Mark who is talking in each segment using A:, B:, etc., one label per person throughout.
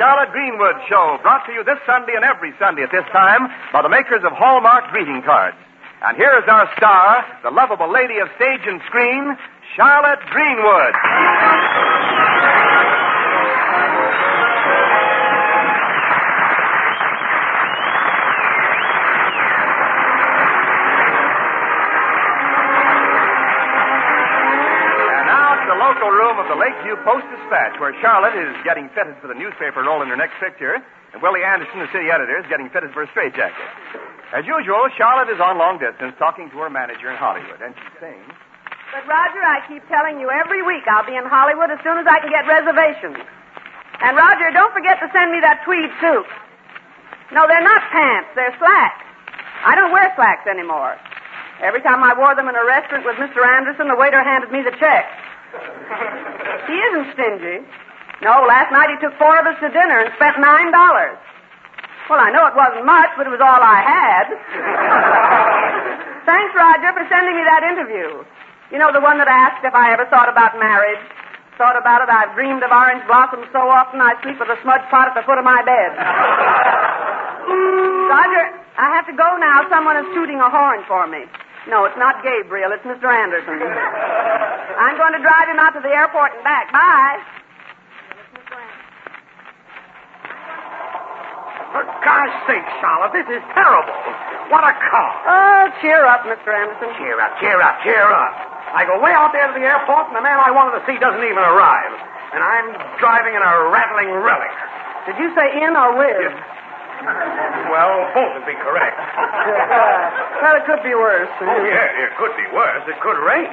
A: Charlotte Greenwood Show, brought to you this Sunday and every Sunday at this time by the makers of Hallmark greeting cards. And here is our star, the lovable lady of stage and screen, Charlotte Greenwood. Room of the Lakeview Post-Dispatch, where Charlotte is getting fitted for the newspaper role in her next picture, and Willie Anderson, the city editor, is getting fitted for a straitjacket. As usual, Charlotte is on long distance talking to her manager in Hollywood, and she's saying,
B: "But, Roger, I keep telling you every week I'll be in Hollywood as soon as I can get reservations. And, Roger, don't forget to send me that tweed suit. No, they're not pants. They're slacks. I don't wear slacks anymore. Every time I wore them in a restaurant with Mr. Anderson, the waiter handed me the check. He isn't stingy. No, last night he took 4 of us to dinner and spent $9. Well, I know it wasn't much, but it was all I had. Thanks, Roger, for sending me that interview. You know, the one that asked if I ever thought about marriage. Thought about it. I've dreamed of orange blossoms so often I sleep with a smudge pot at the foot of my bed. Roger, I have to go now. Someone is tooting a horn for me. No, it's not Gabriel. It's Mr. Anderson. I'm going to drive him out to the airport and back. Bye.
C: For gosh sake, Charlotte, this is terrible. What a car.
B: Oh, cheer up, Mr. Anderson.
C: Cheer up, cheer up, cheer up. I go way out there to the airport, and the man I wanted to see doesn't even arrive. And I'm driving in a rattling relic.
B: Did you say in or with?
C: Yes. Well, both would be correct.
B: Well, it could be worse.
C: Oh, yeah, it could be worse. It could rain.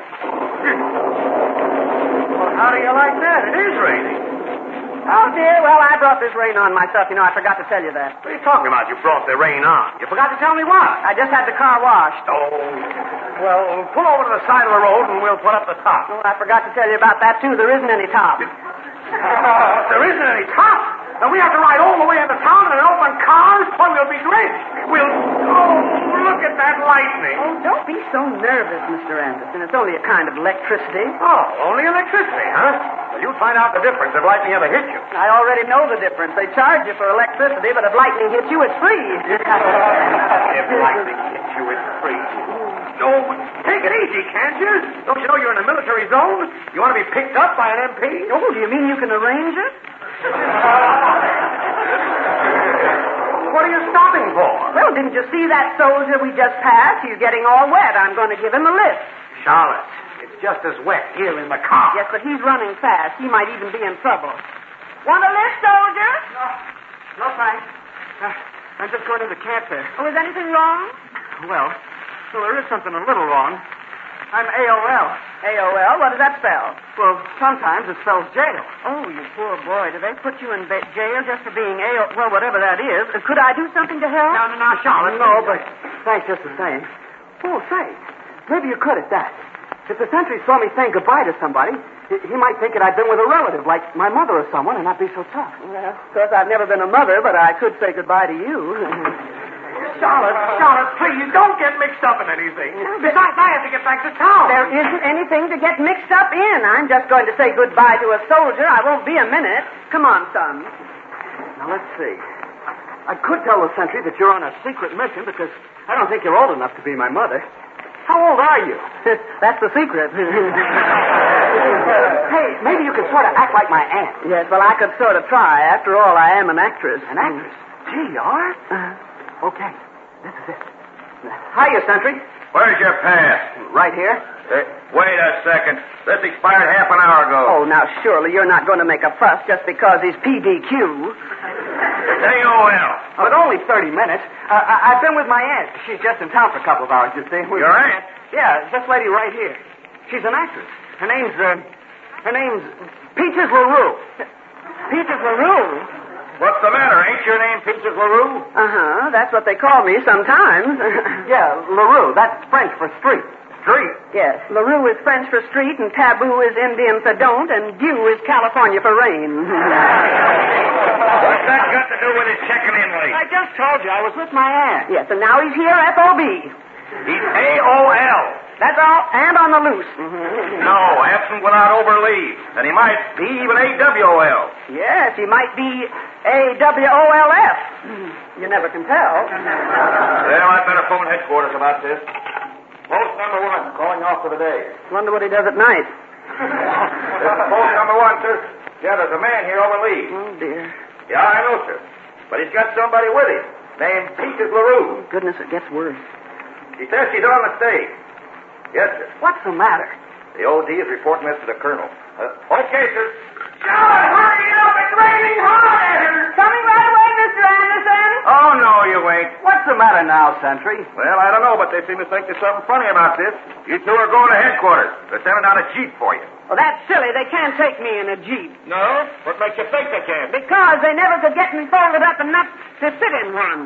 C: Well, how do you like that? It is raining.
B: Oh, dear. Well, I brought this rain on myself. You know, I forgot to tell you that.
C: What are you talking about? You brought the rain on. You forgot to tell me what?
B: I just had the car washed.
C: Oh. Well, pull over to the side of the road and we'll put up the top.
B: Oh, I forgot to tell you about that, too. There isn't any top.
C: There isn't any top? And we have to ride all the way into town in an open car? Well, we'll be drenched. Look at that lightning.
B: Oh, don't be so nervous, Mr. Anderson. It's only a kind of electricity.
C: Oh, only electricity, huh? Well, you'll find out the difference if lightning ever hits you.
B: I already know the difference. They charge you for electricity, but if lightning hits you, it's free.
C: If lightning hits you, it's free. Oh, take it easy, can't you? Don't you know you're in a military zone? You want to be picked up by an MP?
B: Oh, do you mean you can arrange it?
C: What are you stopping for?
B: Well, didn't you see that soldier we just passed? He's getting all wet. I'm going to give him a lift.
C: Charlotte, it's just as wet here in the car.
B: Yes, but he's running fast. He might even be in trouble. Want a lift, soldier?
C: No, thanks. I'm just going to the camp there.
B: Oh, is anything wrong?
C: Well, there is something a little wrong. I'm AOL.
B: AOL? What does that spell?
C: Well, sometimes it spells jail.
B: Oh, you poor boy. Did they put you in jail just for being AOL? Well, whatever that is. Could I do something to help?
C: No, Charlotte.
B: No, but thanks just the same. Oh, say, maybe you could at that. If the sentry saw me saying goodbye to somebody, he might think that I'd been with a relative, like my mother or someone, and not be so tough. Well, of course, I've never been a mother, but I could say goodbye to you.
C: Charlotte, please, don't get mixed up in anything. Besides, I have to get back to town.
B: There isn't anything to get mixed up in. I'm just going to say goodbye to a soldier. I won't be a minute. Come on, son. Now, let's see. I could tell the sentry that you're on a secret mission because I don't think you're old enough to be my mother. How old are you? That's the secret. Hey, maybe you could sort of act like my aunt. Yes, well, I could sort of try. After all, I am an actress. An actress? Gee, you are? Okay. This is it. Hiya, sentry.
D: Where's your pass?
B: Right here.
D: Wait a second. This expired half an hour ago.
B: Oh, now, surely you're not going to make a fuss just because he's PDQ.
D: It's AOL.
B: But only 30 minutes. I've been with my aunt. She's just in town for a couple of hours, you see.
D: Your aunt?
B: Yeah, this lady right here. She's an actress. Her name's Peaches LaRue. Peaches LaRue?
D: What's the matter? Ain't your name Peaches LaRue?
B: Uh-huh. That's what they call me sometimes. Yeah, LaRue. That's French for street.
D: Street?
B: Yes. LaRue is French for street, and taboo is Indian for don't, and dew is California for rain.
D: What's that got to do with his checking in late?
B: I just told you I was with my aunt. Yes, and now he's here, FOB.
D: He's AOL.
B: That's all, and on the loose.
D: No, absent without overleave. And he might be even AWOL.
B: Yes, he might be AWOLF. You never can tell.
D: Well, I'd better phone headquarters about this. Post number 1, calling off for the day.
B: Wonder what he does at night.
D: This is post number 1, sir. Yeah, there's a man here over leave.
B: Oh, dear.
D: Yeah, I know, sir. But he's got somebody with him named Peaches LaRue.
B: Goodness, it gets worse.
D: He says she's on the stage. Yes, sir.
B: What's the matter?
D: The OD is reporting this to the colonel. Okay, sir.
C: John, hurry up. It's raining hard at her.
B: Coming right away, Mr. Anderson.
D: Oh, no, you ain't.
C: What's the matter now, Sentry?
D: Well, I don't know, but they seem to think there's something funny about this. You two are going to headquarters. They're sending out a jeep for you.
B: Well, that's silly. They can't take me in a jeep.
D: No? What makes you think they can?
B: Because they never could get me folded up enough to sit in one.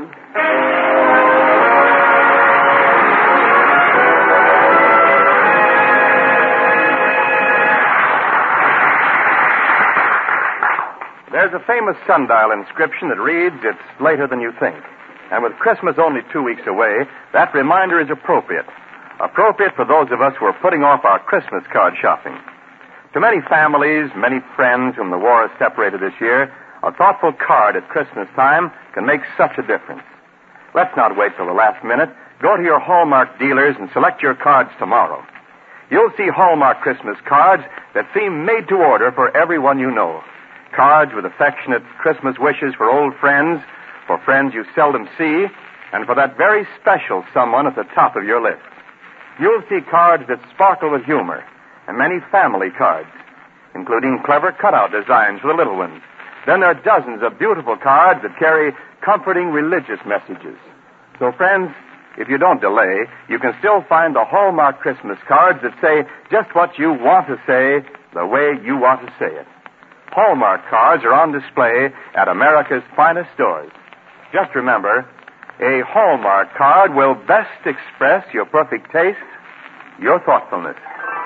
A: There's a famous sundial inscription that reads, "It's later than you think." And with Christmas only 2 weeks away, that reminder is appropriate. Appropriate for those of us who are putting off our Christmas card shopping. To many families, many friends whom the war has separated this year, a thoughtful card at Christmas time can make such a difference. Let's not wait till the last minute. Go to your Hallmark dealers and select your cards tomorrow. You'll see Hallmark Christmas cards that seem made to order for everyone you know. Cards with affectionate Christmas wishes for old friends, for friends you seldom see, and for that very special someone at the top of your list. You'll see cards that sparkle with humor, and many family cards, including clever cutout designs for the little ones. Then there are dozens of beautiful cards that carry comforting religious messages. So, friends, if you don't delay, you can still find the Hallmark Christmas cards that say just what you want to say, the way you want to say it. Hallmark cards are on display at America's finest stores. Just remember, a Hallmark card will best express your perfect taste, your thoughtfulness.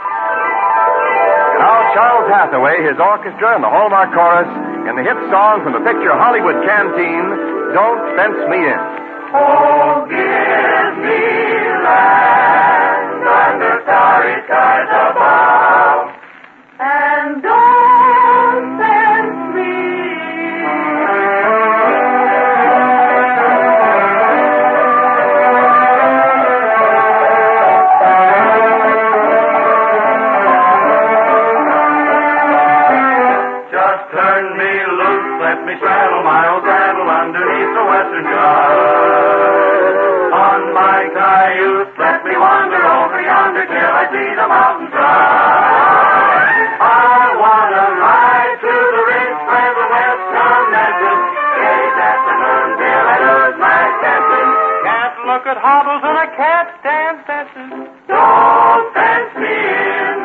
A: Now, Charles Hathaway, his orchestra, and the Hallmark chorus in the hit song from the picture Hollywood Canteen, "Don't Fence Me In."
C: Oh, give me land under starry skies above, and don't fence me Just turn me loose, let me straddle my old saddle underneath the western sky. On my cayuse, let me wander over yonder till I see the mountain side. I wanna ride through the ridge where the west commences, gaze at the moon till I lose my senses. Can't look at hobbles and I can't stand fences. Don't fence me in.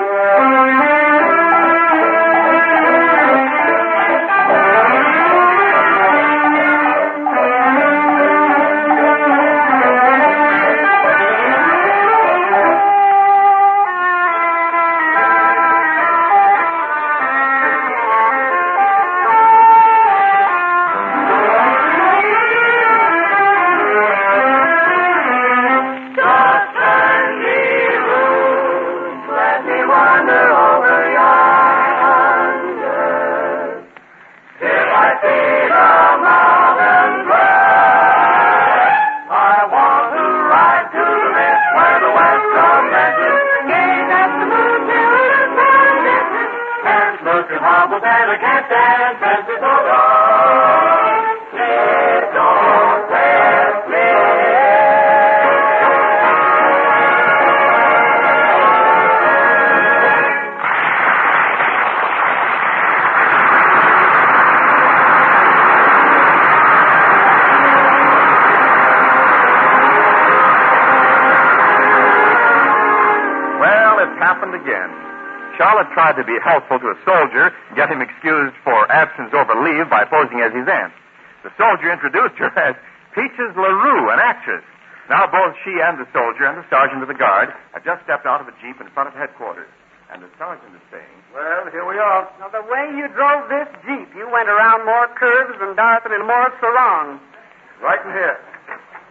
A: Happened again. Charlotte tried to be helpful to a soldier, get him excused for absence over leave by posing as his aunt. The soldier introduced her as Peaches LaRue, an actress. Now both she and the soldier and the sergeant of the guard have just stepped out of a jeep in front of headquarters. And the sergeant is saying,
D: Well, here we are.
B: Now, the way you drove this jeep, you went around more curves than Darth and Morris Sarong.
D: Right in here.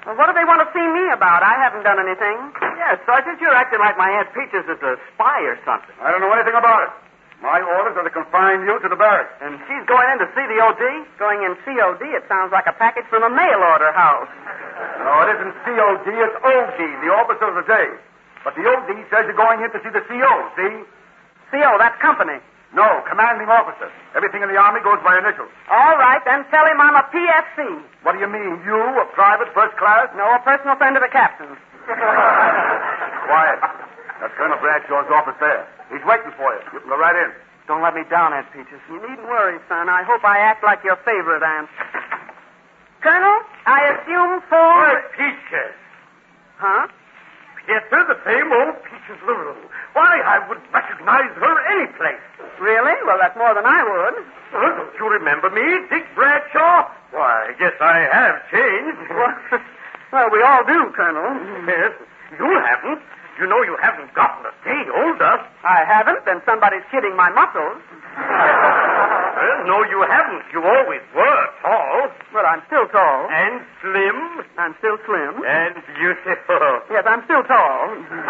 B: Well, what do they want to see me about? I haven't done anything.
E: Yeah, Sergeant, you're acting like my Aunt Peaches is a spy or something.
F: I don't know anything about it. My orders are to confine you to the barracks.
E: And she's going in to see the OD?
B: Going in COD, it sounds like a package from a mail order house.
F: No, it isn't COD, it's OD, the officer of the day. But the OD says you're going in to see the CO, see?
B: CO, that's company.
F: No, commanding officer. Everything in the Army goes by initials.
B: All right, then tell him I'm a PFC.
F: What do you mean, you, a private first class?
B: No, a personal friend of the captain's.
F: Quiet. That's Colonel Bradshaw's office there. He's waiting for you. You can go right in.
E: Don't let me down, Aunt Peaches.
B: You needn't worry, son. I hope I act like your favorite aunt. Colonel, I assume full...
G: Peaches.
B: Huh?
G: Yes, sir, the same old Peaches LaRue. Why, I would recognize her any place.
B: Really? Well, that's more than I would.
G: Oh, don't you remember me, Dick Bradshaw? Why, I guess I have changed.
B: Well, we all do, Colonel.
G: Yes, you haven't. You know you haven't gotten a day older.
B: I haven't, then somebody's kidding my muscles.
G: Well, no, you haven't. You always were tall.
B: Well, I'm still tall.
G: And slim.
B: I'm still slim.
G: And beautiful.
B: Yes, I'm still tall.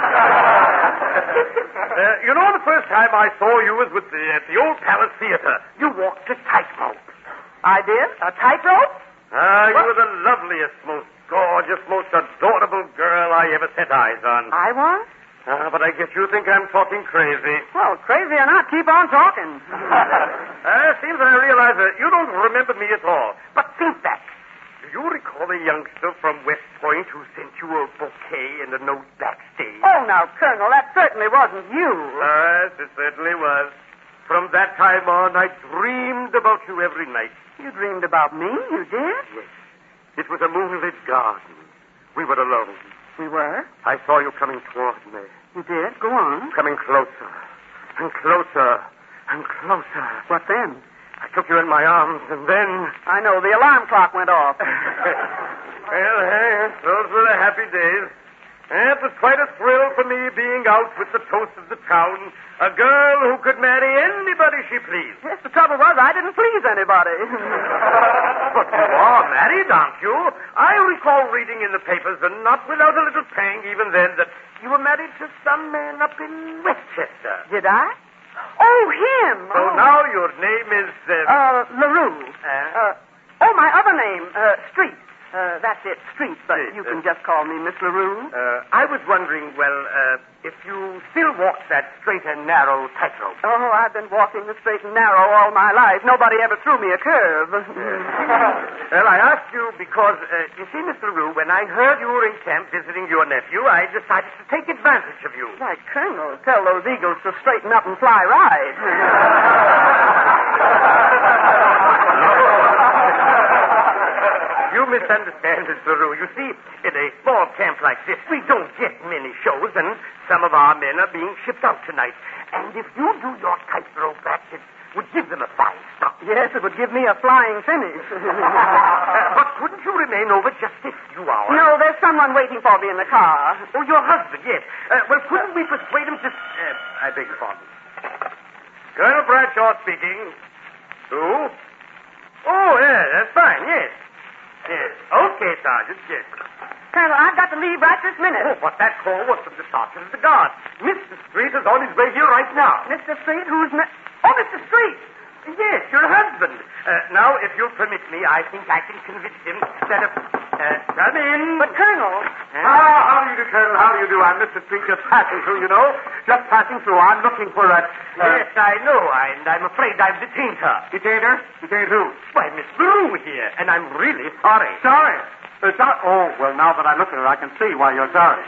G: You know, the first time I saw you was at the Old Palace Theater. You walked a tightrope.
B: I did? A tightrope?
G: You were the loveliest, most gorgeous, most adorable girl I ever set eyes on.
B: I was?
G: But I guess you think I'm talking crazy.
B: Well, crazy or not, keep on talking.
G: Seems I realize that you don't remember me at all. But think back. Do you recall a youngster from West Point who sent you a bouquet and a note backstage?
B: Oh, now, Colonel, that certainly wasn't you.
G: Yes, it certainly was. From that time on, I dreamed about you every night.
B: You dreamed about me? You did?
G: Yes. It was a moonlit garden. We were alone.
B: We were?
G: I saw you coming toward me.
B: You did? Go on.
G: Coming closer. And closer. And closer.
B: What then?
G: I took you in my arms, and then...
B: I know. The alarm clock went off.
G: Well, those were the happy days. It was quite a thrill for me being out with the toast of the town, a girl who could marry anybody she pleased.
B: Yes, the trouble was I didn't please anybody.
G: But you are married, aren't you? I recall reading in the papers, and not without a little pang even then, that you were married to some man up in Westchester.
B: Did I? Oh, him.
G: So now your name is...
B: LaRue. My other name, Street. That's it, Street, but you can just call me Miss LaRue.
G: I was wondering, if you still walk that straight and narrow tightrope.
B: Oh, I've been walking the straight and narrow all my life. Nobody ever threw me a curve.
G: Well, I asked you because, you see, Miss LaRue, when I heard you were in camp visiting your nephew, I decided to take advantage of you.
B: Why, Colonel, tell those eagles to straighten up and fly right.
G: You misunderstand, Miss LaRue. You see, in a small camp like this, we don't get many shows, and some of our men are being shipped out tonight. And if you do your tightrope act, it would give them a fine start.
B: Yes, it would give me a flying finish.
G: But couldn't you remain over just a few hours?
B: No, there's someone waiting for me in the car.
G: Oh, your husband, yes. Well, couldn't we persuade him to... I beg your pardon. Colonel Bradshaw speaking. Who? Oh, yeah, that's fine, yes. Yes. Okay, Sergeant, yes.
B: Colonel, I've got to leave right this minute.
G: Oh, but that call was from the Sergeant of the Guard. Mr. Street is on his way here right now.
B: Mr. Street, who's...
G: Oh, Mr. Street! Yes, your husband. Now, if you'll permit me, I think I can convince him that if... come in.
B: But, Colonel...
F: How do you do, Colonel? How do you do? I'm Mr. Street, just passing through, you know. Just passing through. I'm looking for a...
G: Yes, I know, and I'm afraid I've detained her.
F: Detained her? Detained who?
G: Why, Miss LaRue here, and I'm really sorry.
F: Sorry? Oh, well, now that I look at her, I can see why you're sorry.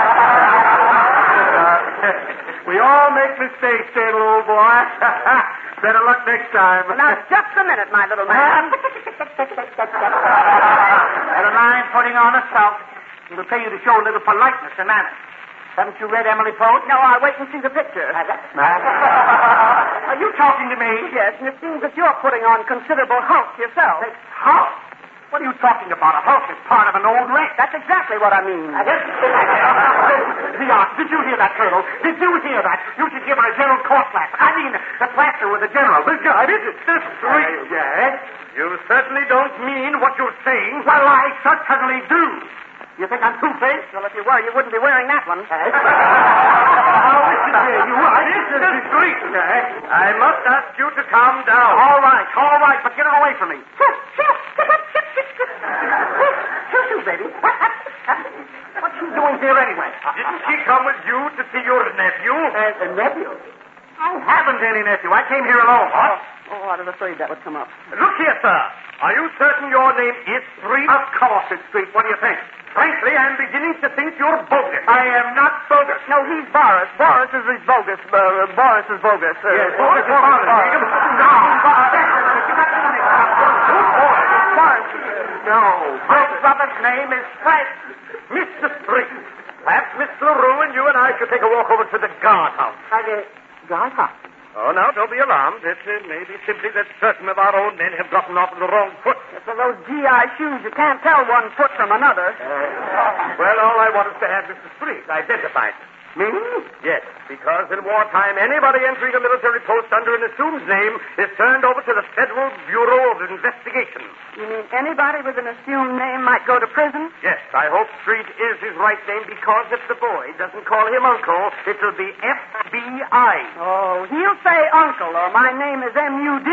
F: We all make mistakes, little old boy. Better luck next time.
B: Now, just a minute, my little man.
E: Never mind putting on a sulk. It'll pay you to show a little politeness and manners. Haven't you read Emily Post?
B: No, I'll wait and see the picture.
E: Are you talking to me?
B: Yes, and it seems that you're putting on considerable hulk yourself.
E: Hulk? What are you talking about? A hulk is part of an old wreck.
B: That's exactly what I mean.
E: Did you hear that, Colonel? Did you hear that? You should give her a general court slap. I mean, the plaster with the general. The judge.
G: Yes? You certainly don't mean what you're saying.
E: Well, I certainly do. You think I'm two-faced?
B: Well, if you were, you wouldn't be wearing that one.
E: Listen here, you are. This is discreet. I must ask you to calm down. All right, but get her away from me. Shoo, baby. What's she doing here anyway?
G: Didn't she come with you to see your nephew?
E: A nephew? I haven't any nephew. I came here alone.
G: What?
B: Oh, I was afraid that would come up.
G: Look here, sir. Are you certain your name is Street?
E: Of course it's Street. What do you think?
G: Frankly, I'm beginning to think you're bogus.
E: I am not bogus.
B: No, he's Boris. Boris is bogus. Boris is bogus.
E: Yes, Boris is bogus. No. My brother's name is Frank.
G: Mr. Street. Perhaps Miss LaRue and you and I should take a walk over to the guardhouse.
E: Guardhouse?
G: Oh, now, don't be alarmed. It may be simply that certain of our own men have gotten off on the wrong foot.
B: For those GI shoes, you can't tell one foot from another.
G: Well, all I want is to have Mr. Street identified.
E: Me?
G: Yes, because in wartime, anybody entering a military post under an assumed name is turned over to the Federal Bureau of Investigation.
B: You mean anybody with an assumed name might go to prison?
G: Yes, I hope Street is his right name because if the boy doesn't call him Uncle, it'll be FBI.
B: Oh, he'll say Uncle, or my name is M.U.D.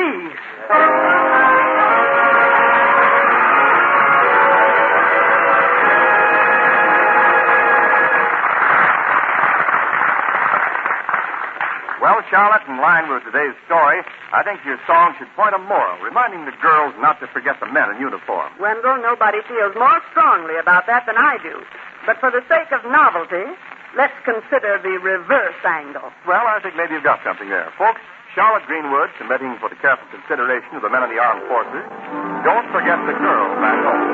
A: Well, Charlotte, in line with today's story, I think your song should point a moral, reminding the girls not to forget the men in uniform.
B: Wendell, nobody feels more strongly about that than I do. But for the sake of novelty, let's consider the reverse angle.
A: Well, I think maybe you've got something there. Folks, Charlotte Greenwood, submitting for the careful consideration of the men of the armed forces. Don't forget the girl back home.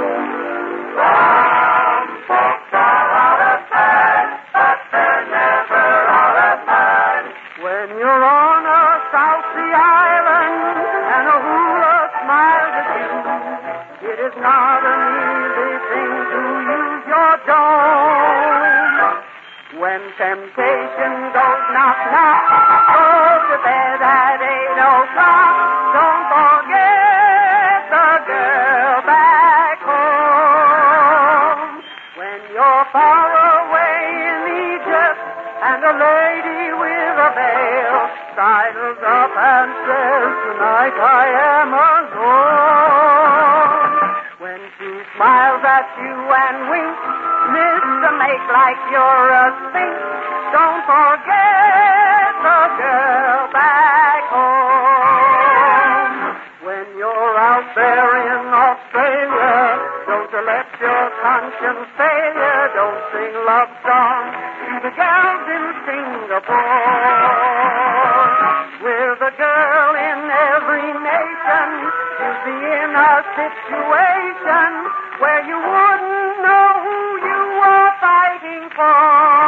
C: Some folks are out of bed, but they're never out of mind.
B: When you're on a South Sea island and a hula smiles at you, it is not an easy thing to use your dome. When temptation goes knock knock, go to bed at 8:00. Don't forget the girl back home. When you're far away in Egypt and a lady with a veil sidles up and says, "Tonight I am alone." When she smiles at you and winks, to make like you're a sphinx, don't forget the girl back home. When you're out there in Australia, don't let your conscience fail you. Don't sing love songs to the gals in Singapore. With a girl in every nation, you'd be in a situation where you wouldn't know who you were fighting for.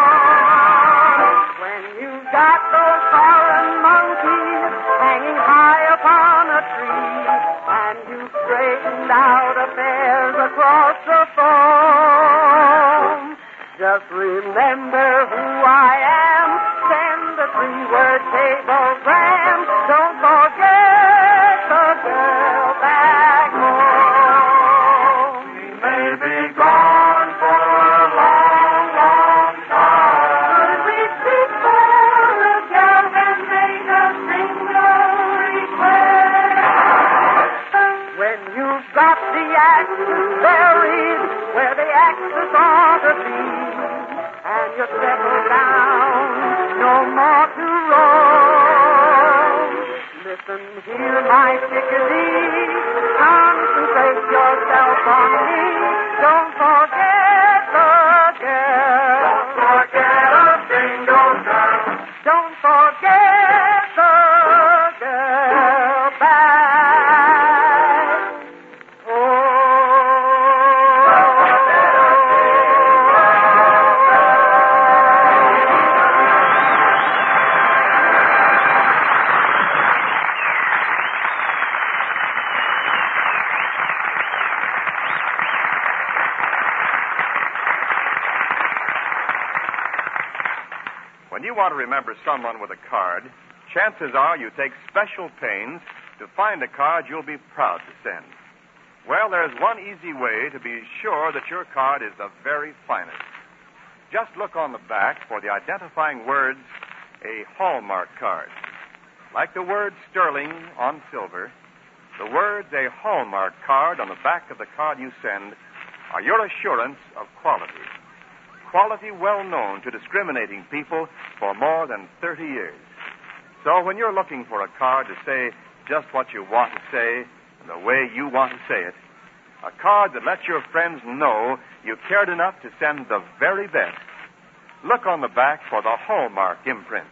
B: When you've got those foreign monkeys hanging high upon a tree, and you've straightened out affairs across the foam, just remember who I am. Send a 3-word cablegram. Don't forget the girl back home.
C: We may be gone for a long, long time.
B: Could we speak for a girl and make a single request? When you've got the axes buried where the axes ought to be, and you settle down, no more to roam. Listen here, my chickadee, concentrate yourself on me. Don't forget the girl.
C: Don't forget a single girl.
B: Don't forget the girl back
A: When you want to remember someone with a card, chances are you take special pains to find a card you'll be proud to send. Well, there's one easy way to be sure that your card is the very finest. Just look on the back for the identifying words, a Hallmark card. Like the word sterling on silver, the words a Hallmark card on the back of the card you send are your assurance of quality. Quality well known to discriminating people for more than 30 years. So when you're looking for a card to say just what you want to say and the way you want to say it, a card that lets your friends know you cared enough to send the very best, look on the back for the Hallmark imprint.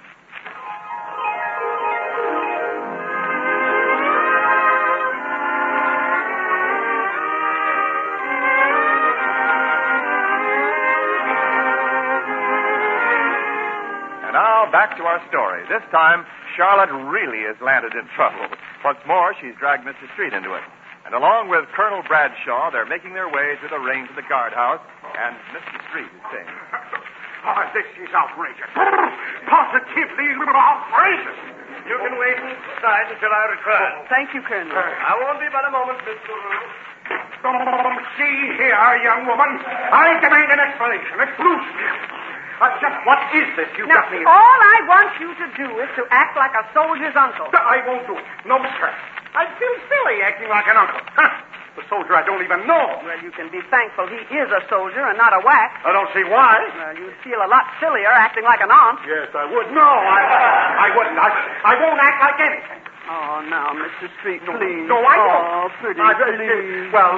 A: And now, back to our story. This time, Charlotte really has landed in trouble. What's more, she's dragged Mr. Street into it. And along with Colonel Bradshaw, they're making their way through the range of the guardhouse, and Mr. Street is saying,
G: Oh, this is outrageous. Positively outrageous. You can wait inside until I return.
B: Thank you, Colonel.
G: I won't be but a moment, Miss LaRue. See here, young woman. I demand an explanation. Excuse me. Just what is this you
B: Now,
G: got me?
B: all I want you to do is to act like a soldier's uncle.
G: I won't do it. No, sir. I feel silly acting like an uncle. Huh. The soldier I don't even know.
B: Well, you can be thankful he is a soldier and not a whack.
G: I don't see why.
B: Well, you'd feel a lot sillier acting like an aunt.
G: Yes, I would. No, I wouldn't. I won't act like anything.
B: Oh, now, Mr. Street, please.
G: No, I won't.
B: Oh, pretty, please.
G: Well,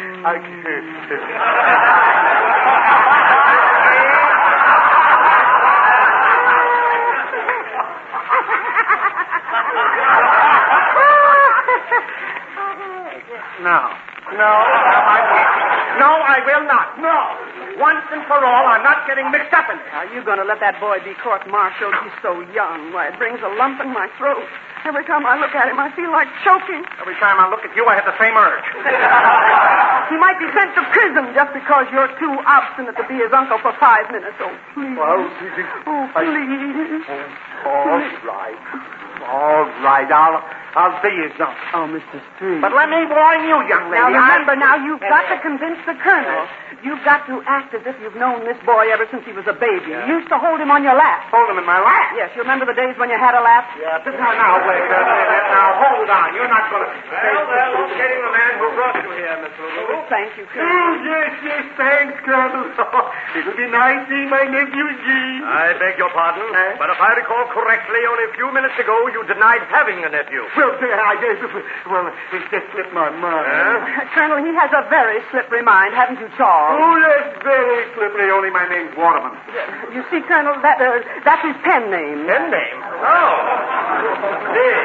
G: No, I will not. No. Once and for all, I'm not getting mixed up in this.
B: Are you going to let that boy be court-martialed? He's so young. Why, it brings a lump in my throat. Every time I look at him, I feel like choking.
G: Every time I look at you, I have the same urge.
B: He might be sent to prison just because you're too obstinate to be his uncle for 5 minutes. Oh, please.
G: Well,
B: please.
G: All right. All right. I'll be his uncle.
B: Oh, Mr. Street.
G: But let me warn you, young lady.
B: Now, remember, you've got to convince the colonel. You've got to act as if you've known this boy ever since he was a baby.
G: Yeah.
B: You used to hold him on your lap.
G: Hold him in my lap?
B: Yes, you remember the days when you had a lap?
G: Yeah, but now, wait a minute. Now, hold on. You're not going to... Well, locating the man who brought you here, Miss LaRue.
B: Thank you, Colonel.
G: Oh, yes, thanks, Colonel. It'll be nice seeing my nephew, Gene. I beg your pardon, but if I recall correctly, only a few minutes ago you denied having a nephew. Well, it just slipped my mind.
B: Colonel, he has a very slippery mind, haven't you, Charles?
G: Oh, yes, very slippery. Only my name's Waterman.
B: You see, Colonel, that's his pen name.
G: Pen name? Oh. Yes.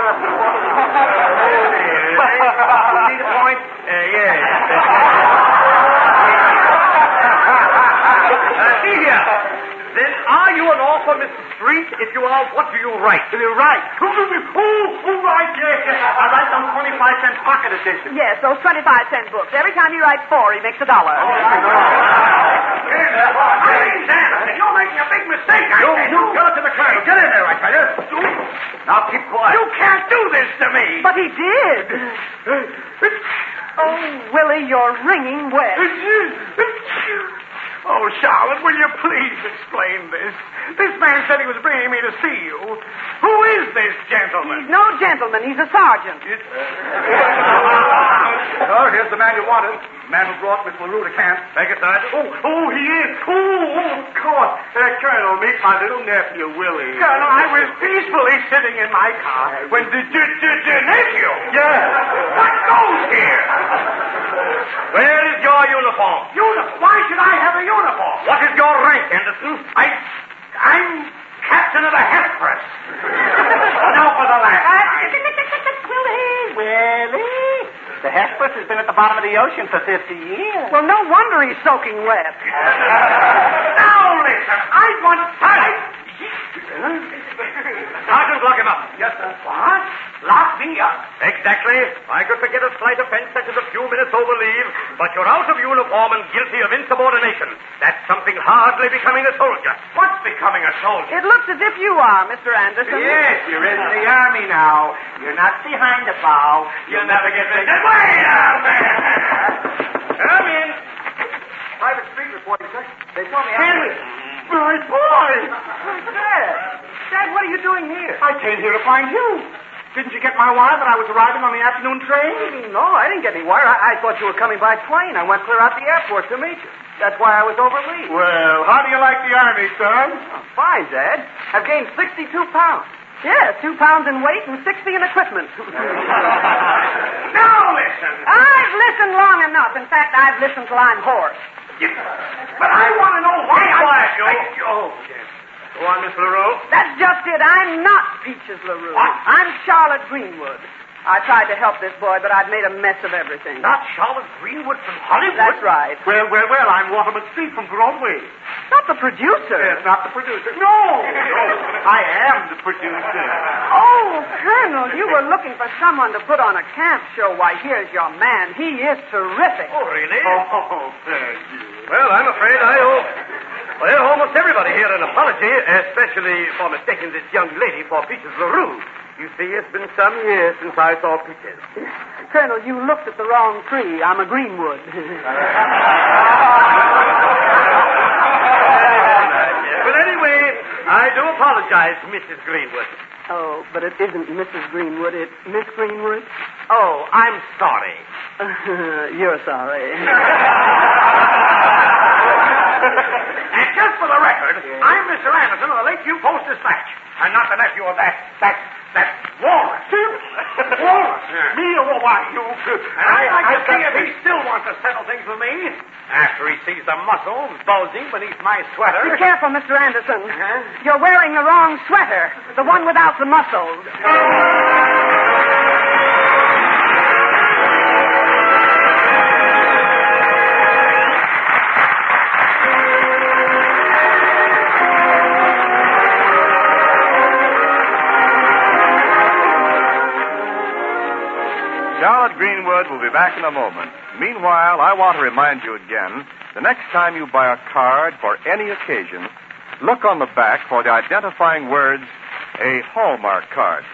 G: You need a point? Yes. See here. Then are you an author, Mr. Street? If you are, what do you write? Right. Oh, right, yes. I write those 25-cent pocket editions.
B: Yes, those 25-cent books. Every time he writes 4, he makes $1.
G: You're making a big mistake. You tell it to the colonel. Get in there, I tell you. Now keep quiet. You can't do this to me.
B: But he did. Oh, Willie, you're wringing wet.
G: Oh, Charlotte, will you please explain this? This man said he was bringing me to see you. Who is this gentleman?
B: He's no gentleman. He's a sergeant.
G: Oh, here's the man you wanted. The man who brought Miss LaRue to camp. Thank you, Sergeant. Oh, he is. Oh, of course. Colonel, meet my little nephew, Willie. Colonel, I was peacefully sitting in my car when the nephew. Yes. What goes here? Where is your uniform? Why should I have a uniform? What is your rank, Anderson? I'm captain of the Hesperus. Now for the last time.
E: Willie, the Hesperus has been at the bottom of the ocean for 50 years.
B: Well, no wonder he's soaking wet.
G: Now listen, I want time. Sergeant, lock him up. Yes, sir. What? Lock me up? Exactly. I could forget a slight offense such as a few minutes over leave, but you're out of uniform and guilty of insubordination. That's something hardly becoming a soldier. What's becoming a soldier?
B: It looks as if you are, Mr. Anderson.
G: Yes, you're in the army now. You're not behind the bow. You'll never get me. Wait a minute!
A: They told me...
G: Henry! My boy!
A: Dad, what are you doing here?
G: I came here to find you. Didn't you get my wire that I was arriving on the afternoon train?
A: No, I didn't get any wire. I thought you were coming by plane. I went clear out the airport to meet you. That's why I was over leave.
G: Well, how do you like the Army, son?
A: Oh, fine, Dad. I've gained 62 pounds. Yes, 2 pounds in weight and 60 in equipment.
G: Now listen.
B: I've listened long enough. In fact, I've listened till I'm hoarse.
G: But I want to know why Go on, Miss LaRue.
B: That's just it. I'm not Peaches LaRue.
G: What?
B: I'm Charlotte Greenwood. I tried to help this boy, but I'd made a mess of everything.
G: Not Charlotte Greenwood from Hollywood?
B: That's right.
G: Well, I'm Waterman Street from Broadway.
B: Not the producer.
G: Yes, not the producer. No, I am the producer.
B: Oh, Colonel, you were looking for someone to put on a camp show. Why, here's your man. He is terrific.
G: Oh, really? Oh, thank you.
D: Well, I'm afraid I owe almost everybody here an apology, especially for mistaking this young lady for Peaches LaRue. You see, it's been some years since I saw Peaches.
B: Colonel, you looked at the wrong tree. I'm a Greenwood.
D: But anyway, I do apologize, Mrs. Greenwood.
B: Oh, but it isn't Mrs. Greenwood. It's Miss Greenwood.
D: Oh, I'm sorry.
B: You're sorry.
G: And just for the record, I'm Mr. Anderson of the Lakeview Post-Dispatch. I'm not the nephew of that Walrus. Walrus? Me or why, you? And I'd like to see if he still wants to settle things with me. After he sees the muscles bulging beneath my sweater.
B: Be careful, Mr. Anderson.
G: Uh-huh.
B: You're wearing the wrong sweater. The one without the muscles.
A: Charlotte Greenwood will be back in a moment. Meanwhile, I want to remind you again, the next time you buy a card for any occasion, look on the back for the identifying words, a Hallmark card.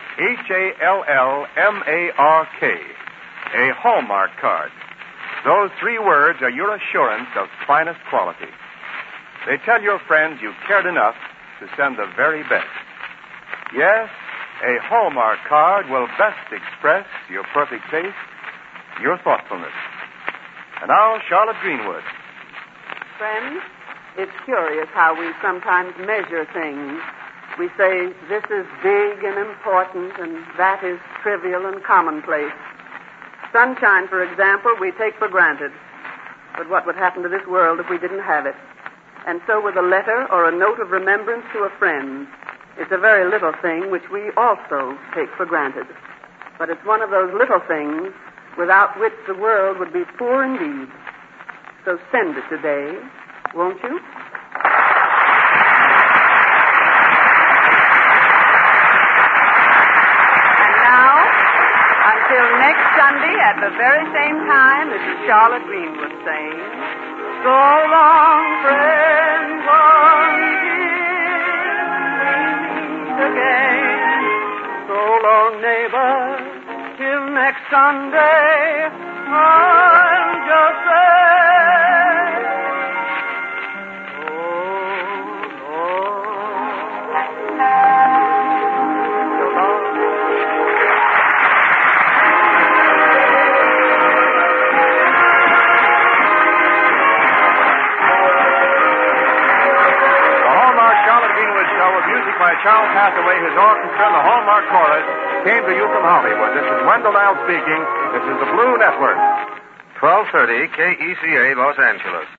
A: Hallmark. A Hallmark card. Those 3 words are your assurance of finest quality. They tell your friends you cared enough to send the very best. Yes, a Hallmark card will best express your perfect taste, your thoughtfulness. And now, Charlotte Greenwood.
B: Friends, it's curious how we sometimes measure things. We say this is big and important and that is trivial and commonplace. Sunshine, for example, we take for granted. But what would happen to this world if we didn't have it? And so with a letter or a note of remembrance to a friend. It's a very little thing which we also take for granted. But it's one of those little things without which the world would be poor indeed. So send it today, won't you? And now, until next Sunday at the very same time, this is Charlotte Greenwood saying, so long, friend, again. So long, neighbor, till next Sunday, I'll just say, oh,
A: by Charles Hathaway, his orchestra, and the Hallmark Chorus came to you from Hollywood. This is Wendell Nile speaking. This is the Blue Network.
D: 1230 KECA, Los Angeles.